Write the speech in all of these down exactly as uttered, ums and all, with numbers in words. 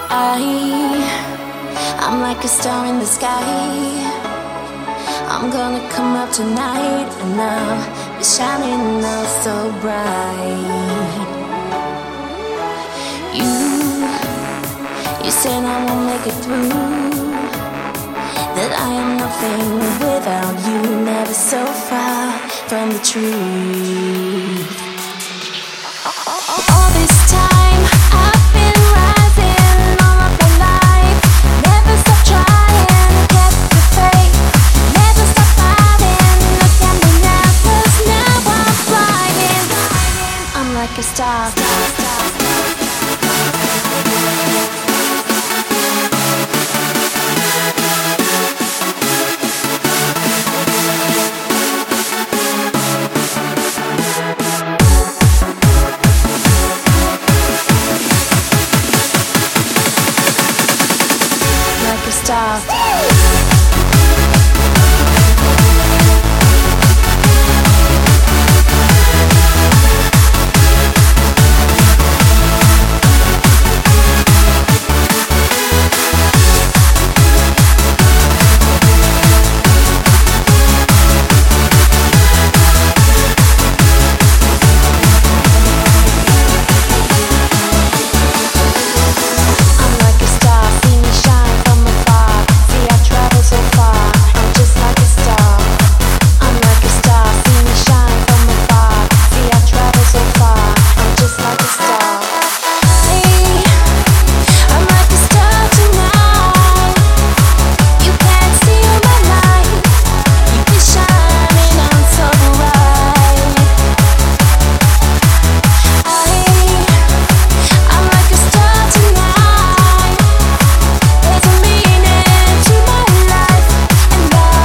I, I'm like a star in the sky. I'm gonna come out tonight and I'll be shining out so bright. You, you said I won't make it through, that I am nothing without you, never so far from the truth. All this time I've been rising all of my life, never stop trying, kept the faith, never stop fighting. Look at me now, 'cause now I'm flying. I'm like a star. Stop.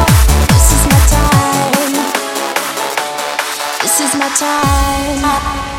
This is my time.